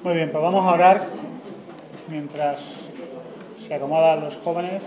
Muy bien, pues vamos a orar mientras se acomodan los jóvenes.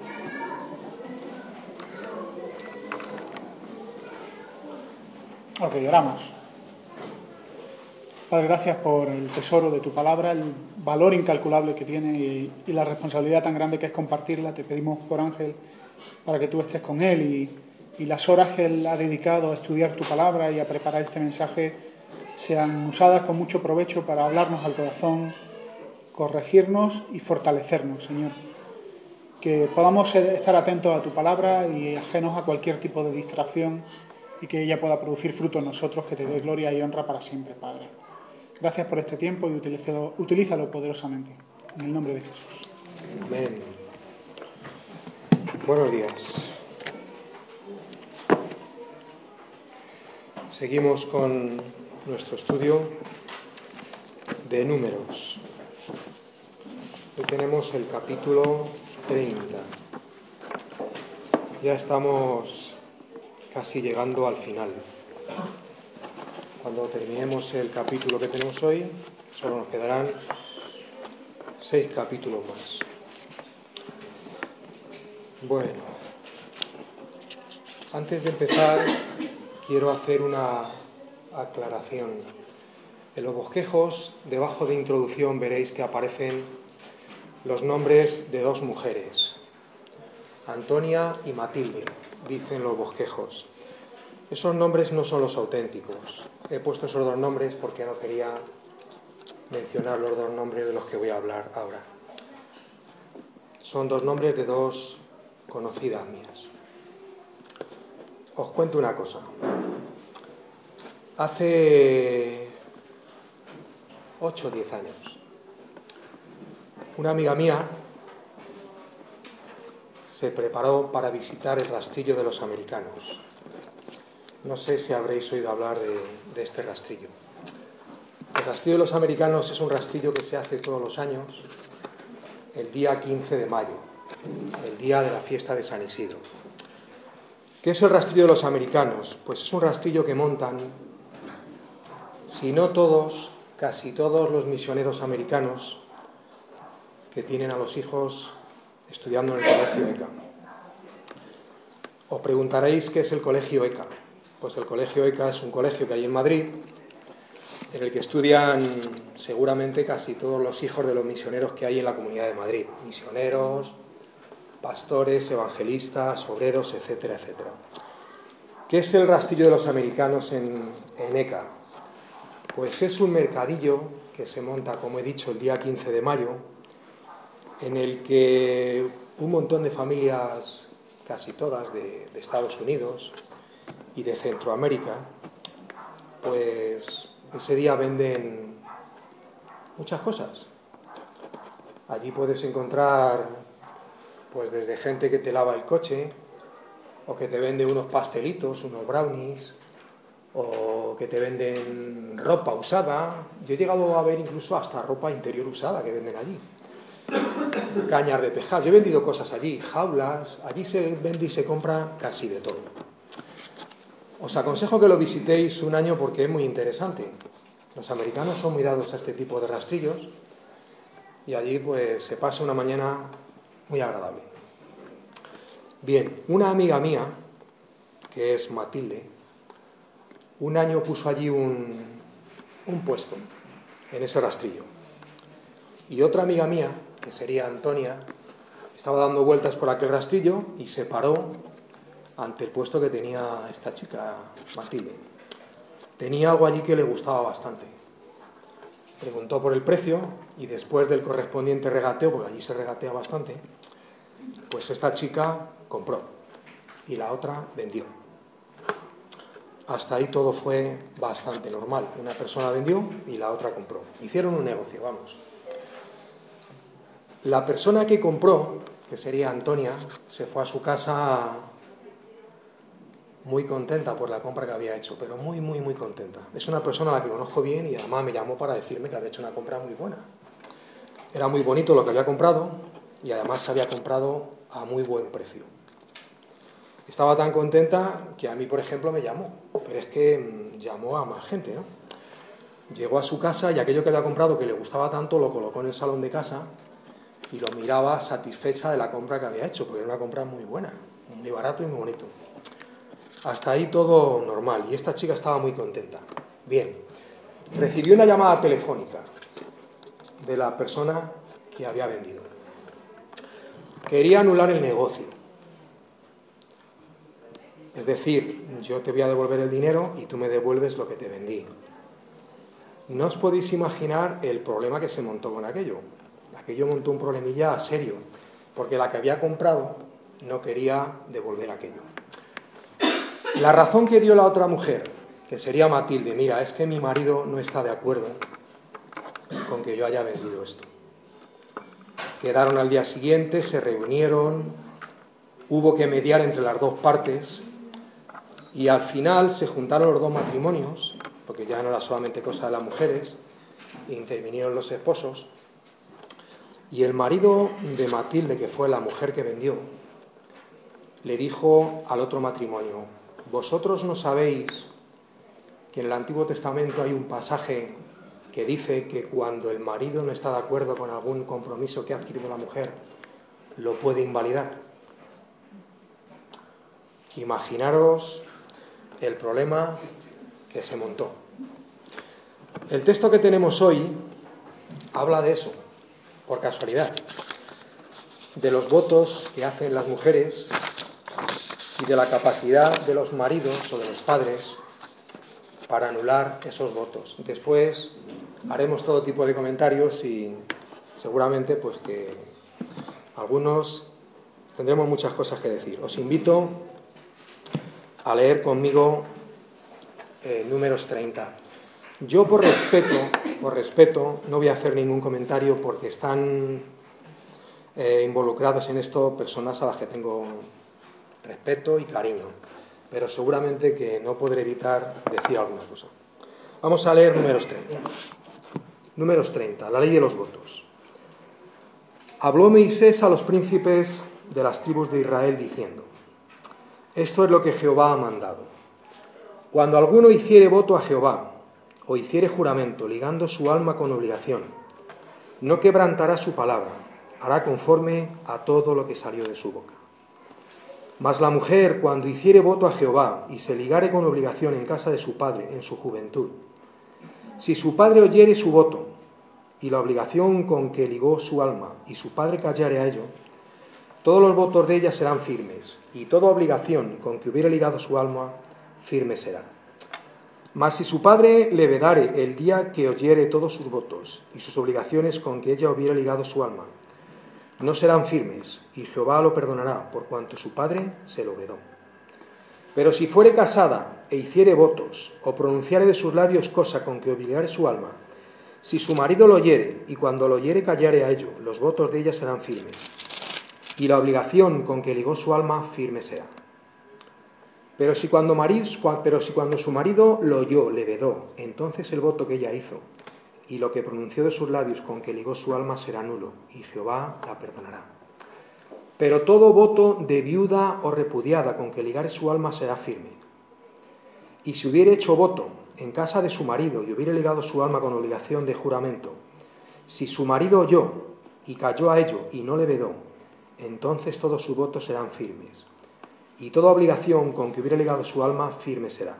Ok, oramos. Padre, gracias por el tesoro de tu palabra, el valor incalculable que tiene y la responsabilidad tan grande que es compartirla. Te pedimos por Ángel para que tú estés con él y las horas que él ha dedicado a estudiar tu palabra y a preparar este mensaje sean usadas con mucho provecho para hablarnos al corazón, corregirnos y fortalecernos, Señor. Que podamos estar atentos a tu palabra y ajenos a cualquier tipo de distracción y que ella pueda producir fruto en nosotros, que te dé gloria y honra para siempre, Padre. Gracias por este tiempo y utilízalo poderosamente. En el nombre de Jesús. Amén. Buenos días. Seguimos con nuestro estudio de Números. Hoy tenemos el capítulo 30. Ya estamos casi llegando al final. Cuando terminemos el capítulo que tenemos hoy, solo nos quedarán 6 capítulos más. Bueno, antes de empezar, quiero hacer una aclaración. En los bosquejos, debajo de introducción, veréis que aparecen los nombres de 2 mujeres, Antonia y Matilde, dicen los bosquejos. Esos nombres no son los auténticos. He puesto esos 2 nombres porque no quería mencionar los 2 nombres de los que voy a hablar ahora. Son 2 nombres de 2 conocidas mías. Os cuento una cosa. Hace 8 o 10 años, una amiga mía se preparó para visitar el rastrillo de los americanos. No sé si habréis oído hablar de este rastrillo. El rastrillo de los americanos es un rastrillo que se hace todos los años, el día 15 de mayo, el día de la fiesta de San Isidro. ¿Qué es el rastrillo de los americanos? Pues es un rastrillo que montan, si no todos, casi todos los misioneros americanos que tienen a los hijos estudiando en el colegio ECA. Os preguntaréis qué es el colegio ECA. Pues el colegio ECA es un colegio que hay en Madrid, en el que estudian seguramente casi todos los hijos de los misioneros que hay en la Comunidad de Madrid. Misioneros, pastores, evangelistas, obreros, etcétera, etcétera. ¿Qué es el rastrillo de los americanos en ECA? Pues es un mercadillo que se monta, como he dicho, el día 15 de mayo, en el que un montón de familias, casi todas de Estados Unidos y de Centroamérica, pues ese día venden muchas cosas. Allí puedes encontrar, pues desde gente que te lava el coche, o que te vende unos pastelitos, unos brownies, o que te venden ropa usada. Yo he llegado a ver incluso hasta ropa interior usada que venden allí. Cañas de pescar. Yo he vendido cosas allí, jaulas. Allí se vende y se compra casi de todo. Os aconsejo que lo visitéis un año porque es muy interesante. Los americanos son muy dados a este tipo de rastrillos y allí pues se pasa una mañana muy agradable. Bien, una amiga mía, que es Matilde, un año puso allí un puesto en ese rastrillo. Y otra amiga mía, que sería Antonia, estaba dando vueltas por aquel rastrillo y se paró ante el puesto que tenía esta chica, Matilde. Tenía algo allí que le gustaba bastante. Preguntó por el precio y después del correspondiente regateo, porque allí se regatea bastante, pues esta chica compró y la otra vendió. Hasta ahí todo fue bastante normal. Una persona vendió y la otra compró. Hicieron un negocio, vamos. La persona que compró, que sería Antonia, se fue a su casa muy contenta por la compra que había hecho, pero muy, muy, muy contenta. Es una persona a la que conozco bien y además me llamó para decirme que había hecho una compra muy buena. Era muy bonito lo que había comprado y además se había comprado a muy buen precio. Estaba tan contenta que a mí, por ejemplo, me llamó, pero es que llamó a más gente, ¿no? Llegó a su casa y aquello que había comprado, que le gustaba tanto, lo colocó en el salón de casa y lo miraba satisfecha de la compra que había hecho, porque era una compra muy buena, muy barato y muy bonito. Hasta ahí todo normal, y esta chica estaba muy contenta. Bien, recibió una llamada telefónica de la persona que había vendido. Quería anular el negocio. Es decir, yo te voy a devolver el dinero y tú me devuelves lo que te vendí. No os podéis imaginar el problema que se montó con aquello. Aquello montó un problemilla serio, porque la que había comprado no quería devolver aquello. La razón que dio la otra mujer, que sería Matilde: mira, es que mi marido no está de acuerdo con que yo haya vendido esto. Quedaron al día siguiente, se reunieron, hubo que mediar entre las dos partes y al final se juntaron los dos matrimonios, porque ya no era solamente cosa de las mujeres, intervinieron los esposos, y el marido de Matilde, que fue la mujer que vendió, le dijo al otro matrimonio: vosotros no sabéis que en el Antiguo Testamento hay un pasaje que dice que cuando el marido no está de acuerdo con algún compromiso que ha adquirido la mujer, lo puede invalidar. Imaginaros el problema que se montó. El texto que tenemos hoy habla de eso, por casualidad, de los votos que hacen las mujeres y de la capacidad de los maridos o de los padres para anular esos votos. Después haremos todo tipo de comentarios y seguramente pues que algunos tendremos muchas cosas que decir. Os invito a leer conmigo Números 30. Yo por respeto, no voy a hacer ningún comentario porque están involucradas en esto personas a las que tengo respeto y cariño, pero seguramente que no podré evitar decir alguna cosa. Vamos a leer Números 30. Números 30, la ley de los votos. Habló Moisés a los príncipes de las tribus de Israel diciendo: esto es lo que Jehová ha mandado. Cuando alguno hiciere voto a Jehová o hiciere juramento ligando su alma con obligación, no quebrantará su palabra, hará conforme a todo lo que salió de su boca. Mas la mujer, cuando hiciere voto a Jehová y se ligare con obligación en casa de su padre en su juventud, si su padre oyere su voto y la obligación con que ligó su alma y su padre callare a ello, todos los votos de ella serán firmes, y toda obligación con que hubiere ligado su alma firme será. Mas si su padre le vedare el día que oyere todos sus votos y sus obligaciones con que ella hubiere ligado su alma, no serán firmes, y Jehová lo perdonará por cuanto su padre se lo vedó. Pero si fuere casada e hiciere votos, o pronunciare de sus labios cosa con que obligare su alma, si su marido lo oyere, y cuando lo oyere callare a ello, los votos de ella serán firmes, y la obligación con que ligó su alma firme será. Pero si cuando su marido lo oyó, le vedó, entonces el voto que ella hizo y lo que pronunció de sus labios con que ligó su alma será nulo, y Jehová la perdonará. Pero todo voto de viuda o repudiada con que ligare su alma será firme. Y si hubiere hecho voto en casa de su marido y hubiere ligado su alma con obligación de juramento, si su marido oyó y cayó a ello y no le vedó, entonces todos sus votos serán firmes, y toda obligación con que hubiere ligado su alma firme será.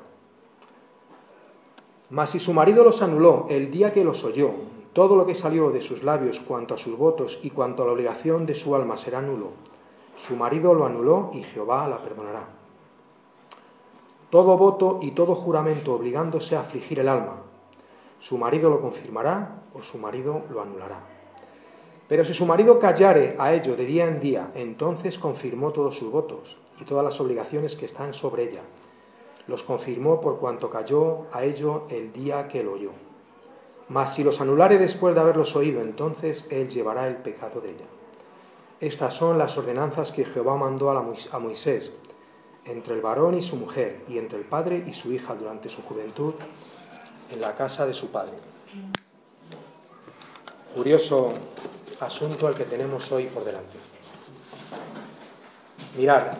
Mas si su marido los anuló el día que los oyó, todo lo que salió de sus labios cuanto a sus votos y cuanto a la obligación de su alma será nulo, su marido lo anuló y Jehová la perdonará. Todo voto y todo juramento obligándose a afligir el alma, su marido lo confirmará o su marido lo anulará. Pero si su marido callare a ello de día en día, entonces confirmó todos sus votos y todas las obligaciones que están sobre ella. Los confirmó por cuanto calló a ello el día que lo oyó. Mas si los anulare después de haberlos oído, entonces él llevará el pecado de ella. Estas son las ordenanzas que Jehová mandó a Moisés, entre el varón y su mujer, y entre el padre y su hija durante su juventud, en la casa de su padre. Curioso asunto el que tenemos hoy por delante. Mirad,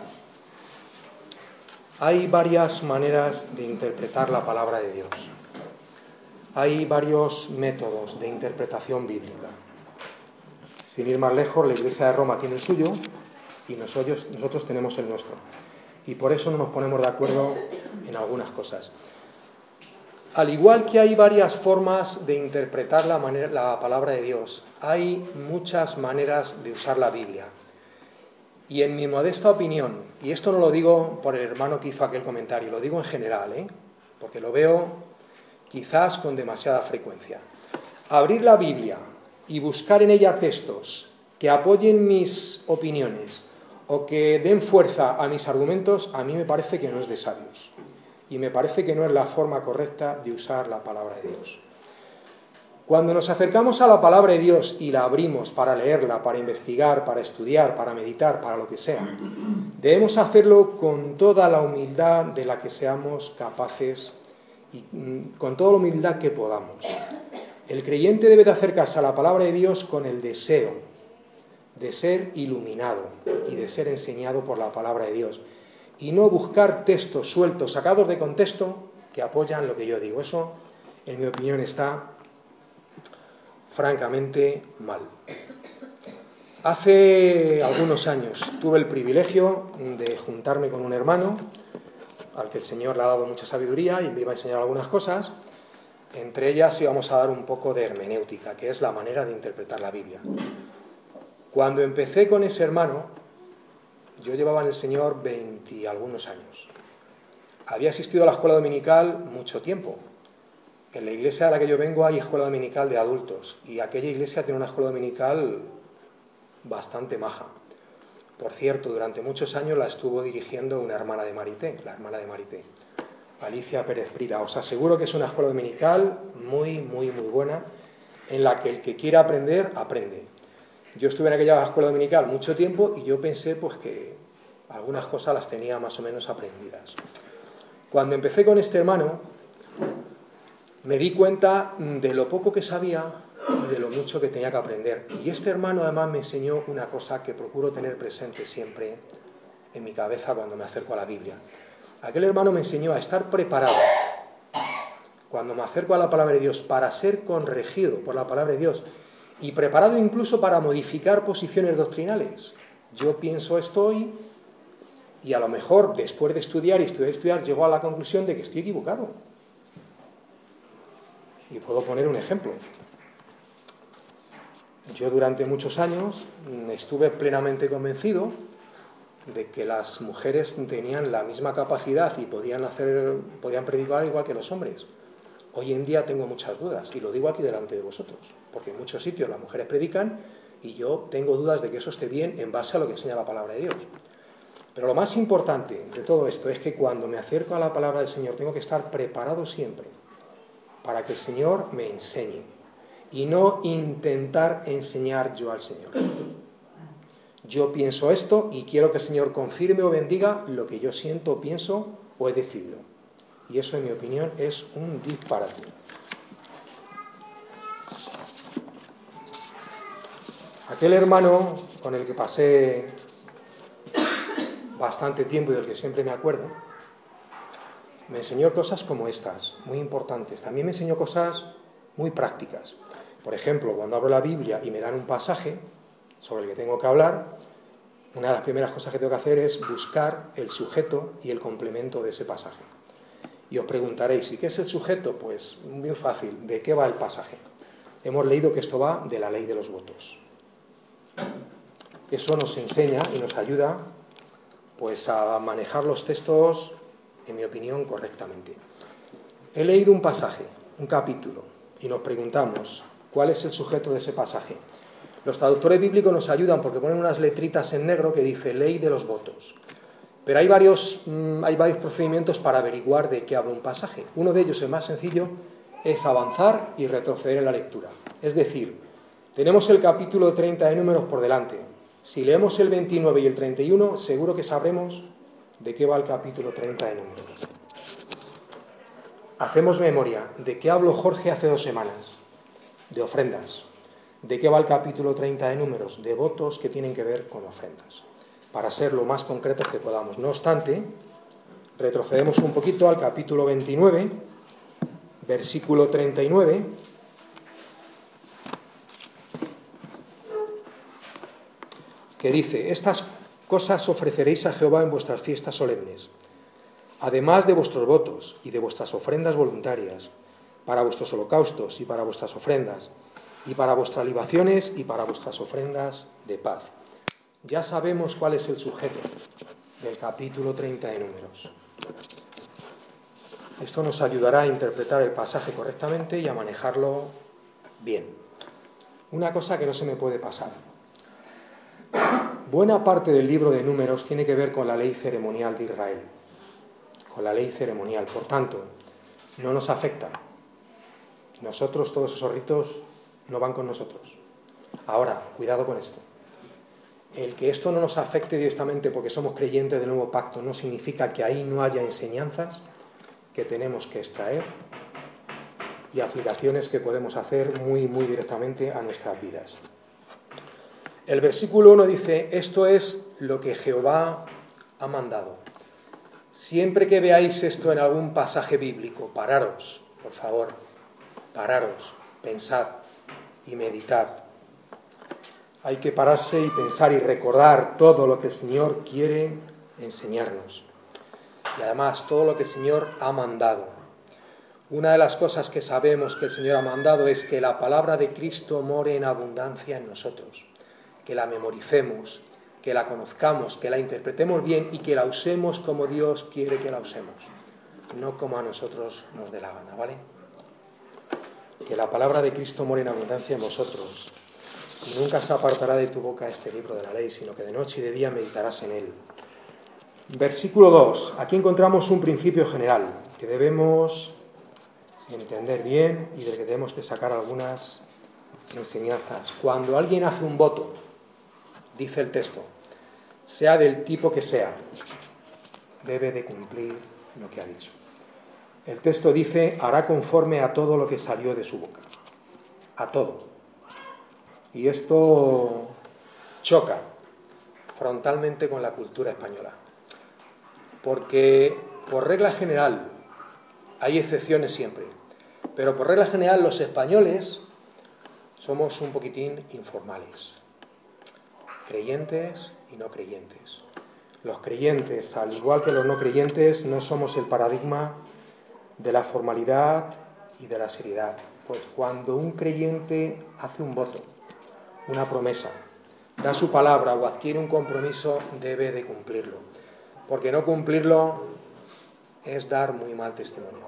hay varias maneras de interpretar la palabra de Dios. hay varios métodos de interpretación bíblica. Sin ir más lejos, la Iglesia de Roma tiene el suyo y nosotros tenemos el nuestro. Y por eso no nos ponemos de acuerdo en algunas cosas. Al igual que hay varias formas de interpretar la palabra de Dios, hay muchas maneras de usar la Biblia. Y en mi modesta opinión, y esto no lo digo por el hermano que hizo aquel comentario, lo digo en general, porque lo veo quizás con demasiada frecuencia. Abrir la Biblia y buscar en ella textos que apoyen mis opiniones o que den fuerza a mis argumentos, a mí me parece que no es de sabios. Y me parece que no es la forma correcta de usar la palabra de Dios. Cuando nos acercamos a la palabra de Dios y la abrimos para leerla, para investigar, para estudiar, para meditar, para lo que sea, debemos hacerlo con toda la humildad de la que seamos capaces y con toda la humildad que podamos. El creyente debe de acercarse a la palabra de Dios con el deseo de ser iluminado y de ser enseñado por la palabra de Dios. Y no buscar textos sueltos, sacados de contexto, que apoyan lo que yo digo. Eso, en mi opinión, está francamente mal. Hace algunos años tuve el privilegio de juntarme con un hermano al que el Señor le ha dado mucha sabiduría y me iba a enseñar algunas cosas. Entre ellas íbamos a dar un poco de hermenéutica, que es la manera de interpretar la Biblia. Cuando empecé con ese hermano, yo llevaba en el Señor 20 y algunos años. Había asistido a la escuela dominical mucho tiempo. En la iglesia a la que yo vengo hay escuela dominical de adultos y aquella iglesia tiene una escuela dominical bastante maja. Por cierto, durante muchos años la estuvo dirigiendo una hermana de Marité, la hermana de Marité, Alicia Pérez Brida. Os aseguro que es una escuela dominical muy, muy, muy buena, en la que el que quiera aprender, aprende. Yo estuve en aquella escuela dominical mucho tiempo y yo pensé pues que algunas cosas las tenía más o menos aprendidas. Cuando empecé con este hermano, me di cuenta de lo poco que sabía y de lo mucho que tenía que aprender. Y este hermano además me enseñó una cosa que procuro tener presente siempre en mi cabeza cuando me acerco a la Biblia. Aquel hermano me enseñó a estar preparado cuando me acerco a la palabra de Dios para ser corregido por la palabra de Dios y preparado incluso para modificar posiciones doctrinales. Yo pienso esto hoy y a lo mejor después de estudiar llego a la conclusión de que estoy equivocado. Y puedo poner un ejemplo. Yo durante muchos años estuve plenamente convencido de que las mujeres tenían la misma capacidad y podían predicar igual que los hombres. Hoy en día tengo muchas dudas y lo digo aquí delante de vosotros, porque en muchos sitios las mujeres predican y yo tengo dudas de que eso esté bien en base a lo que enseña la palabra de Dios. Pero lo más importante de todo esto es que cuando me acerco a la palabra del Señor tengo que estar preparado siempre para que el Señor me enseñe y no intentar enseñar yo al Señor. Yo pienso esto y quiero que el Señor confirme o bendiga lo que yo siento, pienso o he decidido. Y eso, en mi opinión, es un disparate. Aquel hermano con el que pasé bastante tiempo y del que siempre me acuerdo, me enseñó cosas como estas, muy importantes. También me enseñó cosas muy prácticas. Por ejemplo, cuando abro la Biblia y me dan un pasaje sobre el que tengo que hablar, una de las primeras cosas que tengo que hacer es buscar el sujeto y el complemento de ese pasaje. Y os preguntaréis, ¿y qué es el sujeto? Pues muy fácil, ¿de qué va el pasaje? Hemos leído que esto va de la ley de los votos. Eso nos enseña y nos ayuda pues a manejar los textos, en mi opinión, correctamente. He leído un pasaje, un capítulo, y nos preguntamos, ¿cuál es el sujeto de ese pasaje? Los traductores bíblicos nos ayudan porque ponen unas letritas en negro que dice ley de los votos. Pero hay varios procedimientos para averiguar de qué habla un pasaje. Uno de ellos, el más sencillo, es avanzar y retroceder en la lectura. Es decir, tenemos el capítulo 30 de Números por delante. Si leemos el 29 y el 31, seguro que sabremos de qué va el capítulo 30 de Números. Hacemos memoria. ¿De qué habló Jorge hace 2 semanas? De ofrendas. ¿De qué va el capítulo 30 de Números? De votos que tienen que ver con ofrendas. Para ser lo más concretos que podamos. No obstante, retrocedemos un poquito al capítulo 29 versículo 39, que dice: estas cosas ofreceréis a Jehová en vuestras fiestas solemnes, además de vuestros votos y de vuestras ofrendas voluntarias, para vuestros holocaustos y para vuestras ofrendas, y para vuestras libaciones y para vuestras ofrendas de paz. Ya sabemos cuál es el sujeto del capítulo 30 de Números. Esto nos ayudará a interpretar el pasaje correctamente y a manejarlo bien. Una cosa que no se me puede pasar. Buena parte del libro de Números tiene que ver con la ley ceremonial de Israel, con la ley ceremonial. Por tanto, no nos afecta. Nosotros, todos esos ritos no van con nosotros. Ahora, cuidado con esto. El que esto no nos afecte directamente porque somos creyentes del nuevo pacto no significa que ahí no haya enseñanzas que tenemos que extraer y aplicaciones que podemos hacer muy, muy directamente a nuestras vidas. El versículo 1 dice: esto es lo que Jehová ha mandado. Siempre que veáis esto en algún pasaje bíblico, pararos, por favor, pararos, pensad y meditad. Hay que pararse y pensar y recordar todo lo que el Señor quiere enseñarnos. Y además todo lo que el Señor ha mandado. Una de las cosas que sabemos que el Señor ha mandado es que la palabra de Cristo more en abundancia en nosotros, que la memoricemos, que la conozcamos, que la interpretemos bien y que la usemos como Dios quiere que la usemos, no como a nosotros nos dé la gana, ¿vale? Que la palabra de Cristo more en abundancia en vosotros. Y nunca se apartará de tu boca este libro de la ley, sino que de noche y de día meditarás en él. Versículo 2. Aquí encontramos un principio general que debemos entender bien y del que debemos de sacar algunas enseñanzas. Cuando alguien hace un voto, dice el texto, sea del tipo que sea, debe de cumplir lo que ha dicho. El texto dice: hará conforme a todo lo que salió de su boca. A todo. Y esto choca frontalmente con la cultura española. Porque, por regla general, hay excepciones siempre, pero por regla general los españoles somos un poquitín informales. Creyentes y no creyentes. Los creyentes, al igual que los no creyentes, no somos el paradigma de la formalidad y de la seriedad. Pues cuando un creyente hace un voto, una promesa, da su palabra o adquiere un compromiso, debe de cumplirlo. Porque no cumplirlo es dar muy mal testimonio.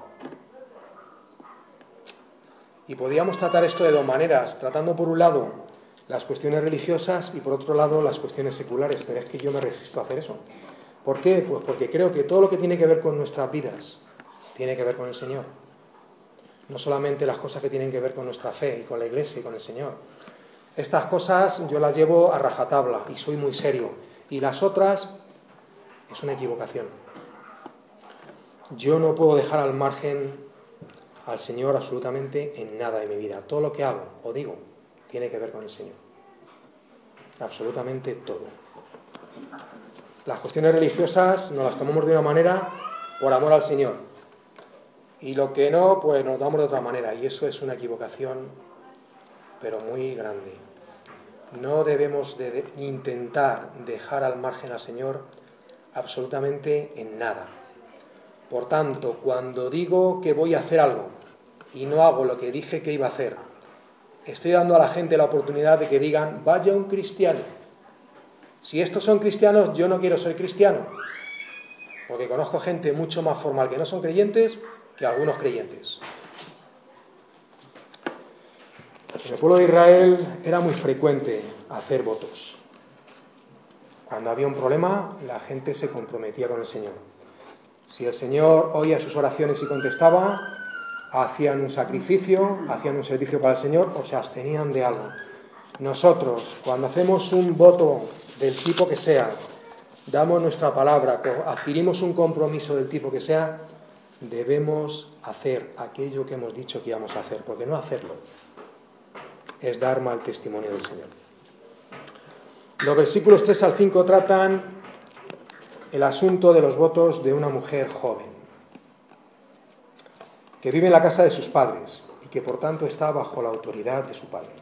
Y podríamos tratar esto de dos maneras, tratando por un lado las cuestiones religiosas y por otro lado las cuestiones seculares, pero es que yo me resisto a hacer eso. ¿Por qué? Pues porque creo que todo lo que tiene que ver con nuestras vidas tiene que ver con el Señor. No solamente las cosas que tienen que ver con nuestra fe y con la Iglesia y con el Señor. Estas cosas yo las llevo a rajatabla y soy muy serio. Y las otras es una equivocación. Yo no puedo dejar al margen al Señor absolutamente en nada de mi vida. Todo lo que hago o digo tiene que ver con el Señor. Absolutamente todo. Las cuestiones religiosas nos las tomamos de una manera por amor al Señor. Y lo que no, pues nos damos de otra manera. Y eso es una equivocación, pero muy grande. No debemos de intentar dejar al margen al Señor absolutamente en nada. Por tanto, cuando digo que voy a hacer algo y no hago lo que dije que iba a hacer, estoy dando a la gente la oportunidad de que digan: vaya un cristiano. Si estos son cristianos, yo no quiero ser cristiano, porque conozco gente mucho más formal que no son creyentes que algunos creyentes. En el pueblo de Israel era muy frecuente hacer votos. Cuando había un problema, la gente se comprometía con el Señor. Si el Señor oía sus oraciones y contestaba, hacían un sacrificio, hacían un servicio para el Señor o se abstenían de algo. Nosotros, cuando hacemos un voto del tipo que sea, damos nuestra palabra, adquirimos un compromiso del tipo que sea, debemos hacer aquello que hemos dicho que íbamos a hacer, porque no hacerlo es dar mal testimonio del Señor. Los versículos 3 al 5 tratan el asunto de los votos de una mujer joven. que vive en la casa de sus padres y que por tanto está bajo la autoridad de su padre.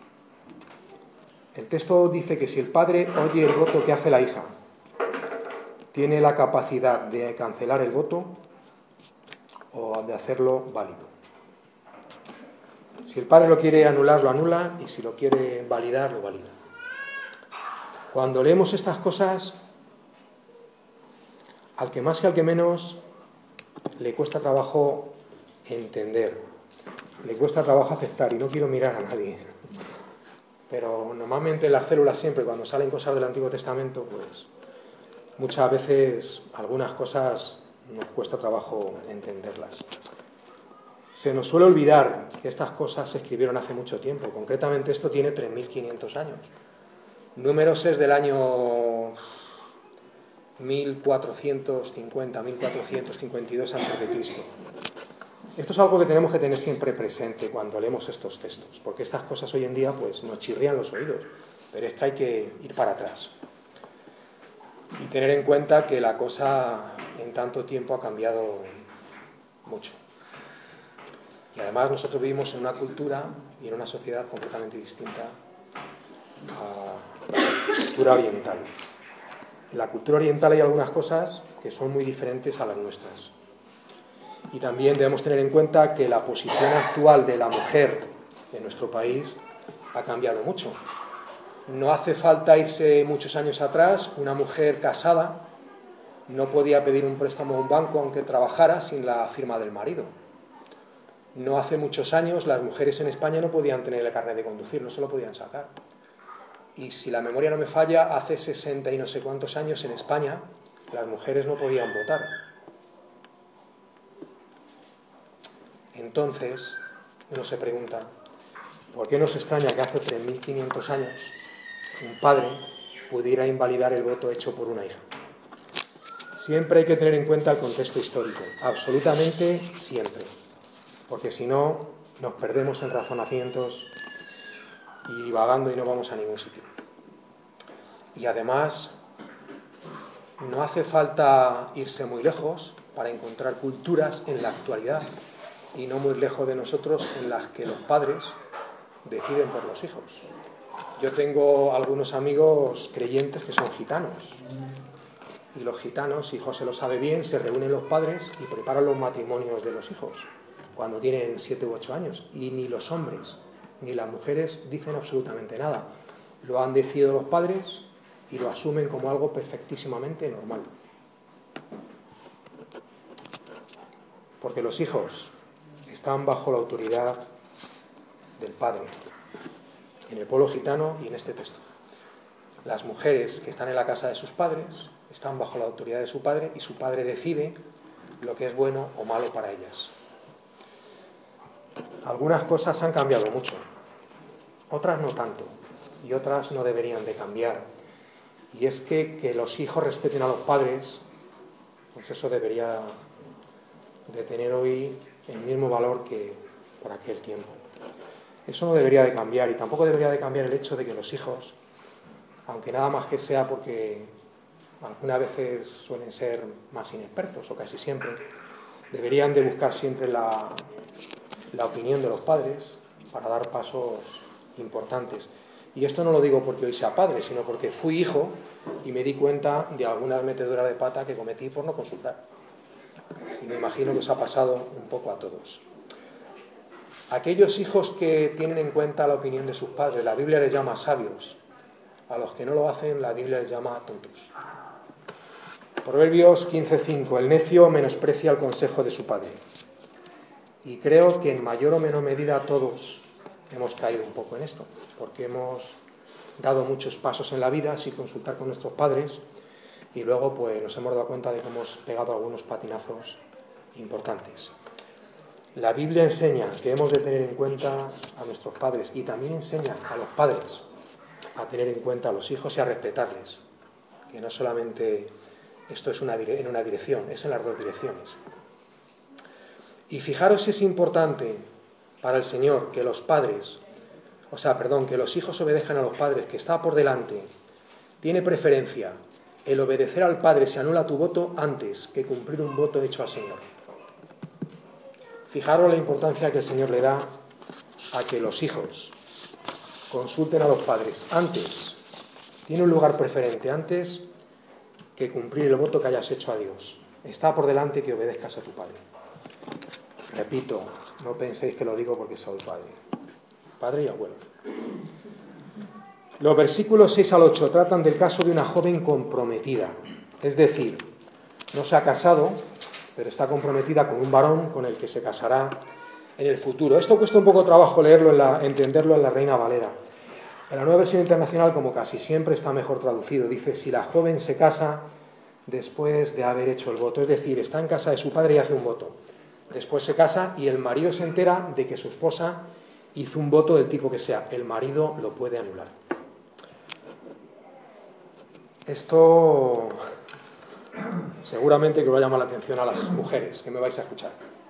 El texto dice que si el padre oye el voto que hace la hija, tiene la capacidad de cancelar el voto o de hacerlo válido. Si el padre lo quiere anular, lo anula, y si lo quiere validar, lo valida. Cuando leemos estas cosas, al que más y al que menos le cuesta trabajo entender, le cuesta trabajo aceptar, y no quiero mirar a nadie. Pero normalmente en las células siempre, cuando salen cosas del Antiguo Testamento, pues muchas veces algunas cosas nos cuesta trabajo entenderlas. Se nos suele olvidar que estas cosas se escribieron hace mucho tiempo. Concretamente esto tiene 3.500 años. Números es del año 1450, 1452 a.C. Esto es algo que tenemos que tener siempre presente cuando leemos estos textos, porque estas cosas hoy en día pues nos chirrían los oídos, pero es que hay que ir para atrás y tener en cuenta que la cosa en tanto tiempo ha cambiado mucho. Y además nosotros vivimos en una cultura y en una sociedad completamente distinta a la cultura oriental. En la cultura oriental hay algunas cosas que son muy diferentes a las nuestras. Y también debemos tener en cuenta que la posición actual de la mujer en nuestro país ha cambiado mucho. No hace falta irse muchos años atrás. Una mujer casada no podía pedir un préstamo a un banco aunque trabajara sin la firma del marido. No hace muchos años las mujeres en España no podían tener el carnet de conducir, no se lo podían sacar. Y si la memoria no me falla, hace 60 y no sé cuántos años en España las mujeres no podían votar. Entonces, uno se pregunta, ¿por qué nos extraña que hace 3.500 años un padre pudiera invalidar el voto hecho por una hija? Siempre hay que tener en cuenta el contexto histórico, absolutamente siempre, porque si no nos perdemos en razonamientos y divagando y no vamos a ningún sitio. Y además, no hace falta irse muy lejos para encontrar culturas en la actualidad y no muy lejos de nosotros en las que los padres deciden por los hijos. Yo tengo algunos amigos creyentes que son gitanos, y los gitanos, si José lo sabe bien, se reúnen los padres y preparan los matrimonios de los hijos cuando tienen 7 u 8 años, y ni los hombres ni las mujeres dicen absolutamente nada. Lo han decidido los padres y lo asumen como algo perfectísimamente normal. Porque los hijos están bajo la autoridad del padre, en el pueblo gitano y en este texto. Las mujeres que están en la casa de sus padres están bajo la autoridad de su padre y su padre decide lo que es bueno o malo para ellas. Algunas cosas han cambiado mucho, otras no tanto, y otras no deberían de cambiar. Y es que los hijos respeten a los padres, pues eso debería de tener hoy el mismo valor que por aquel tiempo. Eso no debería de cambiar, y tampoco debería de cambiar el hecho de que los hijos, aunque nada más que sea porque algunas veces suelen ser más inexpertos, o casi siempre, deberían de buscar siempre la opinión de los padres para dar pasos importantes. Y esto no lo digo porque hoy sea padre, sino porque fui hijo y me di cuenta de algunas meteduras de pata que cometí por no consultar. Y me imagino que os ha pasado un poco a todos. Aquellos hijos que tienen en cuenta la opinión de sus padres, la Biblia les llama sabios. A los que no lo hacen, la Biblia les llama tontos. Proverbios 15:5. El necio menosprecia el consejo de su padre. Y creo que en mayor o menor medida todos hemos caído un poco en esto, porque hemos dado muchos pasos en la vida sin consultar con nuestros padres, y luego pues nos hemos dado cuenta de que hemos pegado algunos patinazos importantes. La Biblia enseña que hemos de tener en cuenta a nuestros padres, y también enseña a los padres a tener en cuenta a los hijos y a respetarles, que no solamente esto es en una dirección, es en las dos direcciones. Y fijaros si es importante para el Señor que los que los hijos obedezcan a los padres, que está por delante. Tiene preferencia el obedecer al padre si anula tu voto antes que cumplir un voto hecho al Señor. Fijaros la importancia que el Señor le da a que los hijos consulten a los padres antes, tiene un lugar preferente antes que cumplir el voto que hayas hecho a Dios. Está por delante que obedezcas a tu padre. Repito, no penséis que lo digo porque soy padre y abuelo. Los versículos 6 al 8 tratan del caso de una joven comprometida, es decir, no se ha casado, pero está comprometida con un varón con el que se casará en el futuro. Esto cuesta un poco de trabajo entenderlo en la Reina Valera. En la Nueva Versión Internacional, como casi siempre, está mejor traducido. Dice, si la joven se casa después de haber hecho el voto, es decir, está en casa de su padre y hace un voto. Después se casa y el marido se entera de que su esposa hizo un voto del tipo que sea. El marido lo puede anular. Esto seguramente que va a llamar la atención a las mujeres que me vais a escuchar.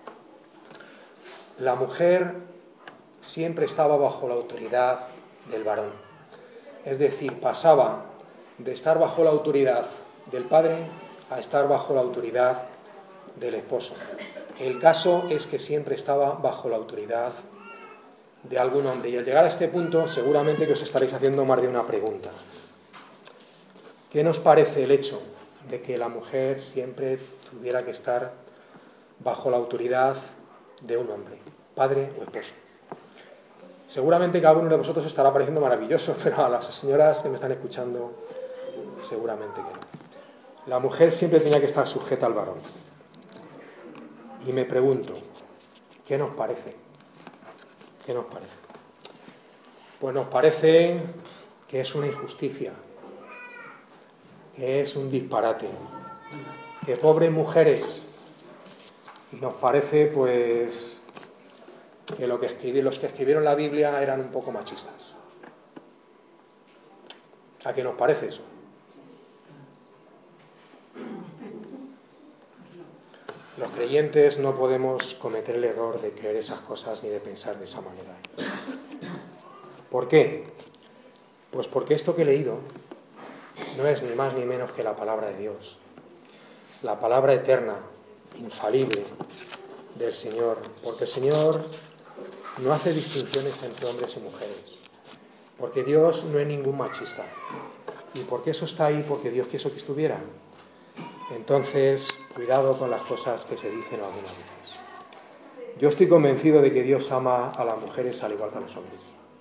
La mujer siempre estaba bajo la autoridad del varón. Es decir, pasaba de estar bajo la autoridad del padre a estar bajo la autoridad del esposo. El caso es que siempre estaba bajo la autoridad de algún hombre. Y al llegar a este punto, seguramente que os estaréis haciendo más de una pregunta. ¿Qué nos parece el hecho de que la mujer siempre tuviera que estar bajo la autoridad de un hombre, padre o esposo? Seguramente cada uno de vosotros estará pareciendo maravilloso, pero a las señoras que me están escuchando, seguramente que no. La mujer siempre tenía que estar sujeta al varón. Y me pregunto, ¿qué nos parece? ¿Qué nos parece? Pues nos parece que es una injusticia, que es un disparate, que pobres mujeres, y nos parece pues que los que escribieron la Biblia eran un poco machistas. ¿A qué nos parece eso? Los creyentes no podemos cometer el error de creer esas cosas ni de pensar de esa manera. ¿Por qué? Pues porque esto que he leído no es ni más ni menos que la palabra de Dios, la palabra eterna, infalible del Señor, porque el Señor no hace distinciones entre hombres y mujeres, porque Dios no es ningún machista, y porque eso está ahí porque Dios quiso que estuviera. Entonces, cuidado con las cosas que se dicen algunas veces. Yo estoy convencido de que Dios ama a las mujeres al igual que a los hombres.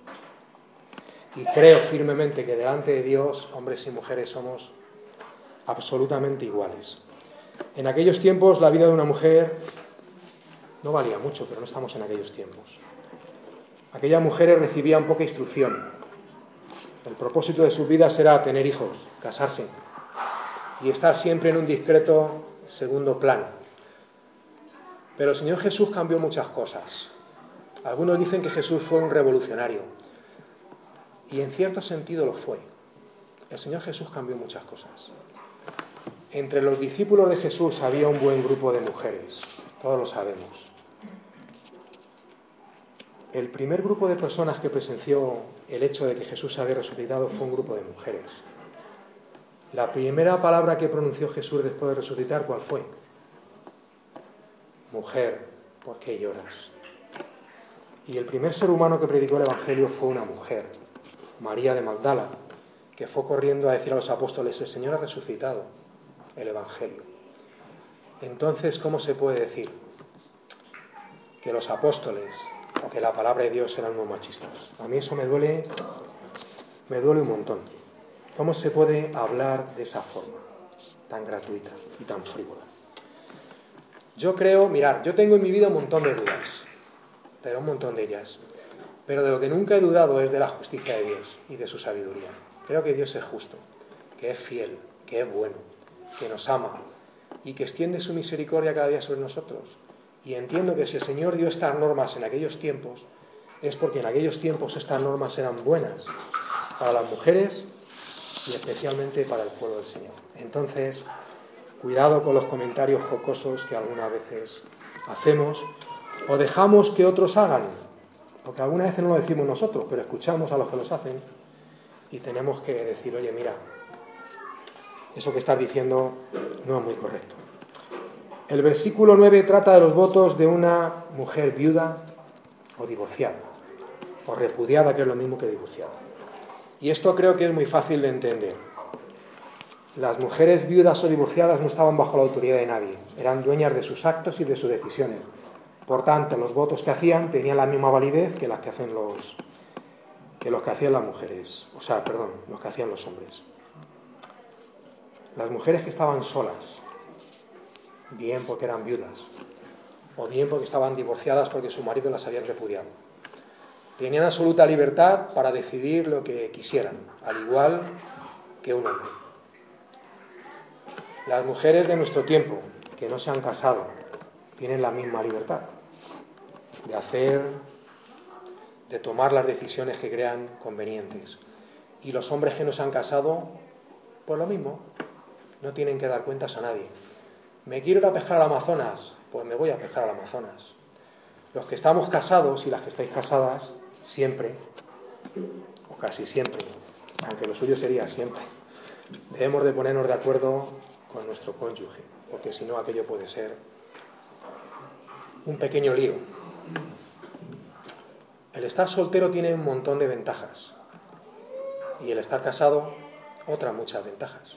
Y creo firmemente que delante de Dios, hombres y mujeres somos absolutamente iguales. En aquellos tiempos la vida de una mujer no valía mucho, pero no estamos en aquellos tiempos. Aquellas mujeres recibían poca instrucción. El propósito de sus vidas era tener hijos, casarse y estar siempre en un discreto segundo plano. Pero el Señor Jesús cambió muchas cosas. Algunos dicen que Jesús fue un revolucionario, y en cierto sentido lo fue. El Señor Jesús cambió muchas cosas. Entre los discípulos de Jesús había un buen grupo de mujeres, todos lo sabemos. El primer grupo de personas que presenció el hecho de que Jesús había resucitado fue un grupo de mujeres. La primera palabra que pronunció Jesús después de resucitar, ¿cuál fue? Mujer, ¿por qué lloras? Y el primer ser humano que predicó el Evangelio fue una mujer, María de Magdala, que fue corriendo a decir a los apóstoles, el Señor ha resucitado, el Evangelio. Entonces, ¿cómo se puede decir que los apóstoles o que la palabra de Dios eran unos machistas? A mí eso me duele un montón. ¿Cómo se puede hablar de esa forma tan gratuita y tan frívola? Yo creo, mirad, yo tengo en mi vida un montón de dudas, pero un montón de ellas. Pero de lo que nunca he dudado es de la justicia de Dios y de su sabiduría. Creo que Dios es justo, que es fiel, que es bueno, que nos ama y que extiende su misericordia cada día sobre nosotros. Y entiendo que si el Señor dio estas normas en aquellos tiempos, es porque en aquellos tiempos estas normas eran buenas para las mujeres y especialmente para el pueblo del Señor. Entonces, cuidado con los comentarios jocosos que algunas veces hacemos o dejamos que otros hagan, porque algunas veces no lo decimos nosotros, pero escuchamos a los que los hacen y tenemos que decir, oye, mira, eso que estás diciendo no es muy correcto. El versículo 9 trata de los votos de una mujer viuda o divorciada, o repudiada, que es lo mismo que divorciada. Y esto creo que es muy fácil de entender. Las mujeres viudas o divorciadas no estaban bajo la autoridad de nadie, eran dueñas de sus actos y de sus decisiones. Por tanto, los votos que hacían tenían la misma validez que los que hacían las mujeres, los que hacían los hombres. Las mujeres que estaban solas, bien porque eran viudas, o bien porque estaban divorciadas porque su marido las había repudiado, tenían absoluta libertad para decidir lo que quisieran, al igual que un hombre. Las mujeres de nuestro tiempo, que no se han casado, tienen la misma libertad de tomar las decisiones que crean convenientes. Y los hombres que no se han casado, pues lo mismo, no tienen que dar cuentas a nadie. ¿Me quiero ir a pescar al Amazonas? Pues me voy a pescar al Amazonas. Los que estamos casados y las que estáis casadas, siempre, o casi siempre, aunque lo suyo sería siempre, debemos de ponernos de acuerdo con nuestro cónyuge, porque si no aquello puede ser un pequeño lío. El estar soltero tiene un montón de ventajas y el estar casado otras muchas ventajas.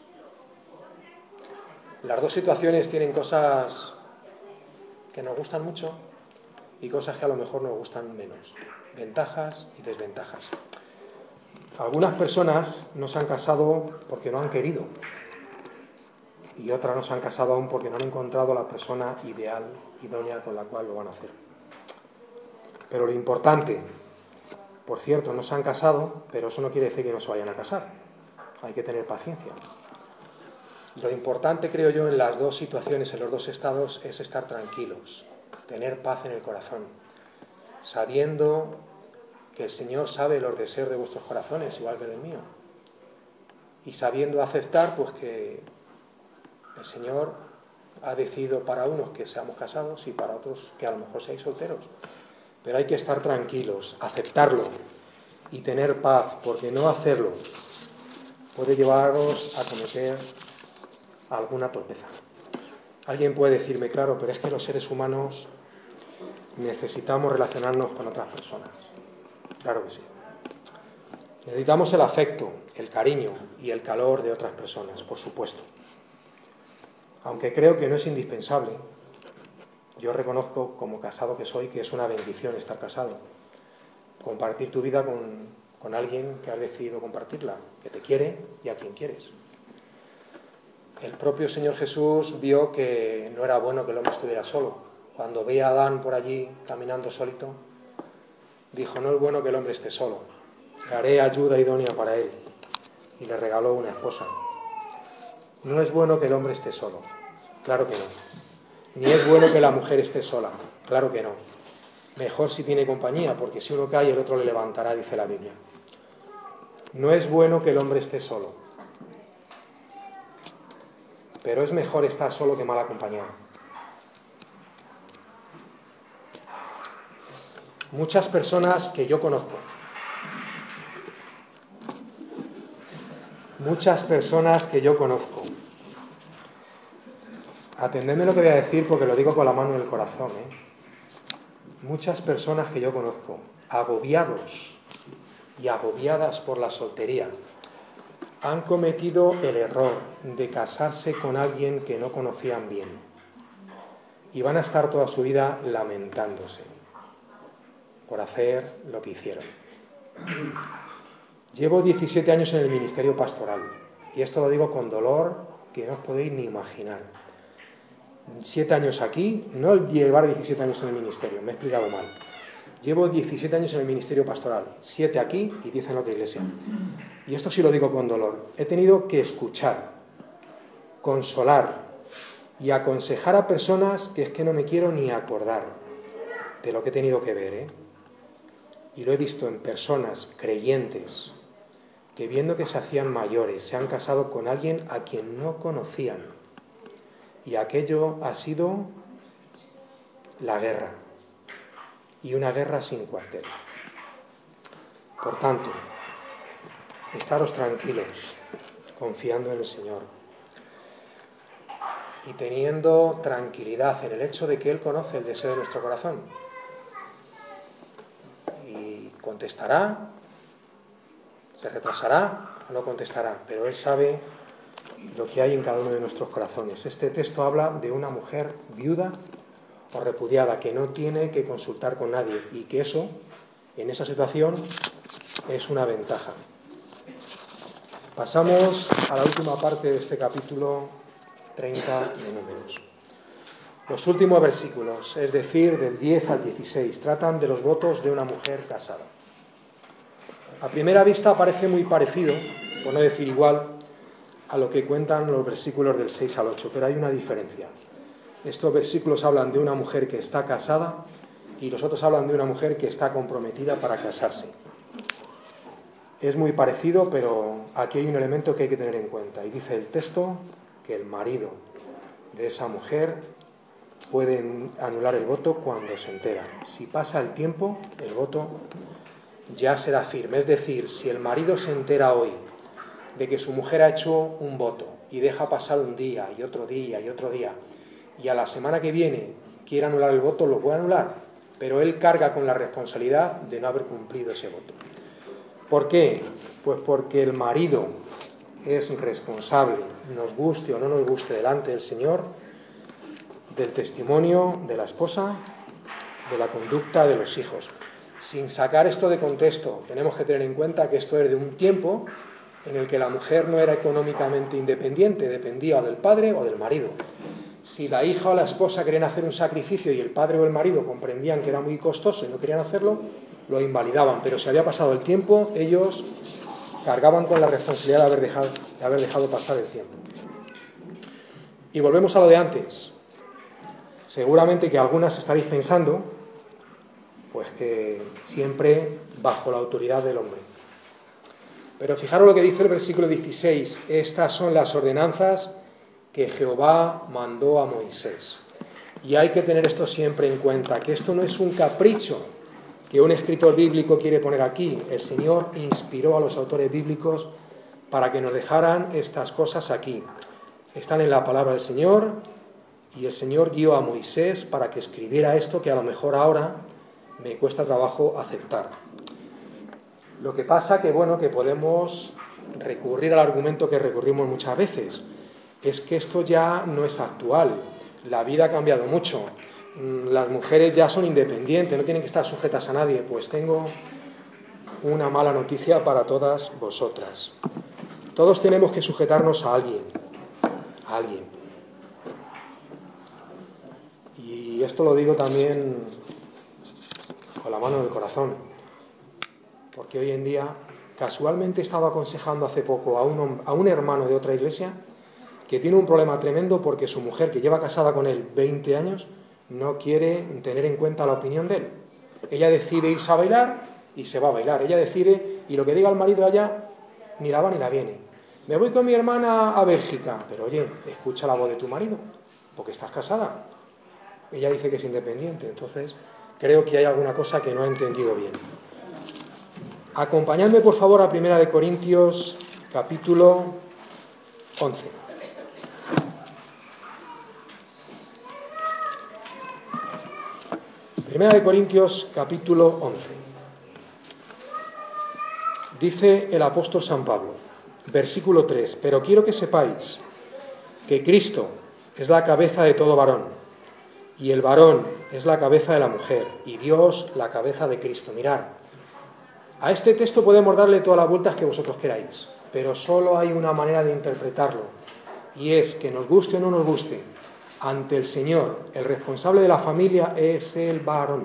Las dos situaciones tienen cosas que nos gustan mucho y cosas que a lo mejor nos gustan menos, ventajas y desventajas. Algunas personas no se han casado porque no han querido y otras no se han casado aún porque no han encontrado la persona ideal, idónea con la cual lo van a hacer. Pero lo importante, por cierto, no se han casado, pero eso no quiere decir que no se vayan a casar. Hay que tener paciencia. Lo importante, creo yo, en las dos situaciones, en los dos estados, es estar tranquilos, tener paz en el corazón, sabiendo que el Señor sabe los deseos de vuestros corazones, igual que del mío, y sabiendo aceptar, pues, que el Señor ha decidido para unos que seamos casados y para otros que a lo mejor seáis solteros. Pero hay que estar tranquilos, aceptarlo y tener paz, porque no hacerlo puede llevaros a cometer alguna torpeza. Alguien puede decirme, claro, pero es que los seres humanos necesitamos relacionarnos con otras personas. Claro que sí. Necesitamos el afecto, el cariño y el calor de otras personas, por supuesto. Aunque creo que no es indispensable, yo reconozco, como casado que soy, que es una bendición estar casado. Compartir tu vida con alguien que has decidido compartirla, que te quiere y a quien quieres. El propio Señor Jesús vio que no era bueno que el hombre estuviera solo. Cuando ve a Adán por allí caminando solito, dijo, no es bueno que el hombre esté solo, le haré ayuda idónea para él. Y le regaló una esposa. No es bueno que el hombre esté solo, claro que no. Ni es bueno que la mujer esté sola, claro que no. Mejor si tiene compañía, porque si uno cae el otro le levantará, dice la Biblia. No es bueno que el hombre esté solo, pero es mejor estar solo que mal acompañado. Muchas personas que yo conozco, atendedme lo que voy a decir porque lo digo con la mano en el corazón, Muchas personas que yo conozco, agobiados y agobiadas por la soltería, han cometido el error de casarse con alguien que no conocían bien y van a estar toda su vida lamentándose por hacer lo que hicieron. Llevo 17 años en el ministerio pastoral y esto lo digo con dolor que no os podéis ni imaginar. 7 años aquí, no el llevar 17 años en el ministerio, me he explicado mal. Llevo 17 años en el ministerio pastoral, 7 aquí y 10 en la otra iglesia. Y esto sí lo digo con dolor. He tenido que escuchar, consolar y aconsejar a personas que es que no me quiero ni acordar de lo que he tenido que ver, Y lo he visto en personas creyentes que viendo que se hacían mayores, se han casado con alguien a quien no conocían. Y aquello ha sido la guerra, y una guerra sin cuartel. Por tanto, estaros tranquilos, confiando en el Señor. y teniendo tranquilidad en el hecho de que Él conoce el deseo de nuestro corazón. Y contestará, se retrasará o no contestará, pero Él sabe lo que hay en cada uno de nuestros corazones. Este texto habla de una mujer viuda o repudiada que no tiene que consultar con nadie y que eso, en esa situación, es una ventaja. Pasamos a la última parte de este capítulo 30 de Números. Los últimos versículos, es decir, del 10 al 16, tratan de los votos de una mujer casada. A primera vista parece muy parecido, por no decir igual, a lo que cuentan los versículos del 6 al 8, pero hay una diferencia. Estos versículos hablan de una mujer que está casada y los otros hablan de una mujer que está comprometida para casarse. Es muy parecido, pero aquí hay un elemento que hay que tener en cuenta. Y dice el texto que el marido de esa mujer puede anular el voto cuando se entera. Si pasa el tiempo, el voto ya será firme. Es decir, si el marido se entera hoy de que su mujer ha hecho un voto y deja pasar un día y otro día y otro día, y a la semana que viene quiere anular el voto, lo puede anular, pero él carga con la responsabilidad de no haber cumplido ese voto. ¿Por qué? Pues porque el marido es responsable, nos guste o no nos guste delante del Señor, del testimonio de la esposa, de la conducta de los hijos. Sin sacar esto de contexto, tenemos que tener en cuenta que esto es de un tiempo en el que la mujer no era económicamente independiente, dependía o del padre o del marido. Si la hija o la esposa querían hacer un sacrificio y el padre o el marido comprendían que era muy costoso y no querían hacerlo, lo invalidaban. Pero si había pasado el tiempo, ellos cargaban con la responsabilidad de haber dejado pasar el tiempo. Y volvemos a lo de antes. Seguramente que algunas estaréis pensando, pues que siempre bajo la autoridad del hombre. Pero fijaros lo que dice el versículo 16. Estas son las ordenanzas que Jehová mandó a Moisés. Y hay que tener esto siempre en cuenta, que esto no es un capricho que un escritor bíblico quiere poner aquí. El Señor inspiró a los autores bíblicos para que nos dejaran estas cosas aquí. Están en la palabra del Señor y el Señor guió a Moisés para que escribiera esto que a lo mejor ahora me cuesta trabajo aceptar. Lo que pasa que podemos recurrir al argumento que recurrimos muchas veces. Es que esto ya no es actual. La vida ha cambiado mucho. Las mujeres ya son independientes, no tienen que estar sujetas a nadie. Pues tengo una mala noticia para todas vosotras. Todos tenemos que sujetarnos a alguien. A alguien. Y esto lo digo también con la mano en el corazón. Porque hoy en día, casualmente he estado aconsejando hace poco a un hermano de otra iglesia que tiene un problema tremendo porque su mujer, que lleva casada con él 20 años, no quiere tener en cuenta la opinión de él. Ella decide irse a bailar y se va a bailar. Ella decide, y lo que diga el marido allá, ni la va ni la viene. Me voy con mi hermana a Bélgica, pero oye, escucha la voz de tu marido, porque estás casada. Ella dice que es independiente, entonces creo que hay alguna cosa que no ha entendido bien. Acompañadme, por favor, a 1 Corintios, capítulo 11. Primera de Corintios, capítulo 11. Dice el apóstol San Pablo, versículo 3, pero quiero que sepáis que Cristo es la cabeza de todo varón, y el varón es la cabeza de la mujer, y Dios la cabeza de Cristo. Mirad, a este texto podemos darle todas las vueltas que vosotros queráis, pero solo hay una manera de interpretarlo, y es que nos guste o no nos guste, ante el Señor, el responsable de la familia es el varón.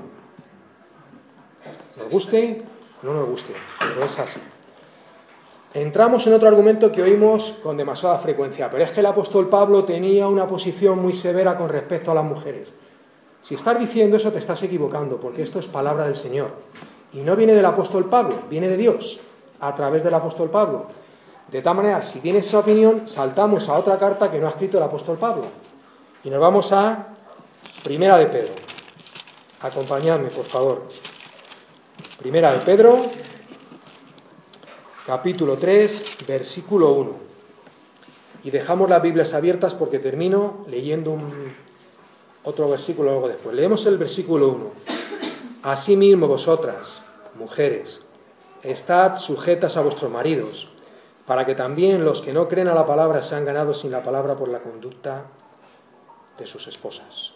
Nos guste o no nos guste, pero es así. Entramos en otro argumento que oímos con demasiada frecuencia, pero es que el apóstol Pablo tenía una posición muy severa con respecto a las mujeres. Si estás diciendo eso te estás equivocando, porque esto es palabra del Señor. Y no viene del apóstol Pablo, viene de Dios, a través del apóstol Pablo. De tal manera, si tienes esa opinión, saltamos a otra carta que no ha escrito el apóstol Pablo. Y nos vamos a Primera de Pedro. Acompañadme, por favor. Primera de Pedro, capítulo 3, versículo 1. Y dejamos las Biblias abiertas porque termino leyendo otro versículo luego después. Leemos el versículo 1. Asimismo vosotras, mujeres, estad sujetas a vuestros maridos, para que también los que no creen a la palabra sean ganados sin la palabra por la conducta de sus esposas.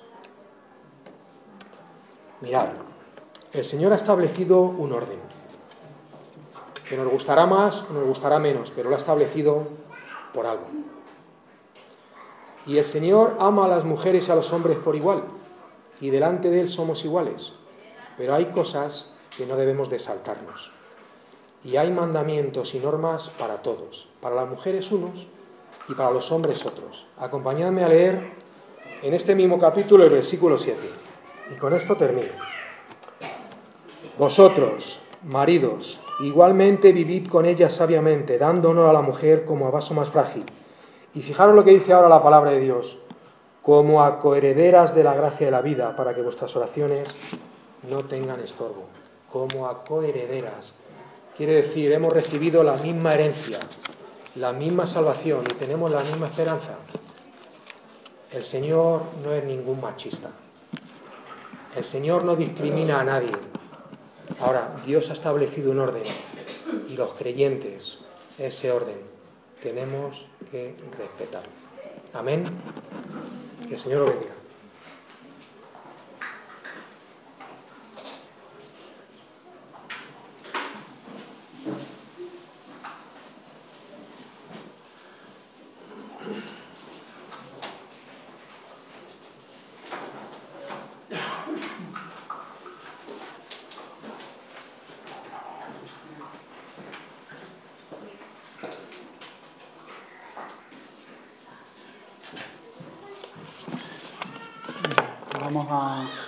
Mirad, el Señor ha establecido un orden, que nos gustará más o nos gustará menos, pero lo ha establecido por algo. Y el Señor ama a las mujeres y a los hombres por igual, y delante de Él somos iguales, pero hay cosas que no debemos de saltarnos. Y hay mandamientos y normas para todos, para las mujeres unos y para los hombres otros. Acompañadme a leer en este mismo capítulo el versículo 7. Y con esto termino. Vosotros, maridos, igualmente vivid con ella sabiamente, dando honor a la mujer como a vaso más frágil. Y fijaros lo que dice ahora la palabra de Dios, como a coherederas de la gracia de la vida, para que vuestras oraciones no tengan estorbo. Como a coherederas. Quiere decir, hemos recibido la misma herencia, la misma salvación y tenemos la misma esperanza. El Señor no es ningún machista. El Señor no discrimina a nadie. Ahora, Dios ha establecido un orden y los creyentes, ese orden, tenemos que respetarlo. Amén. Que el Señor lo bendiga. Vamos a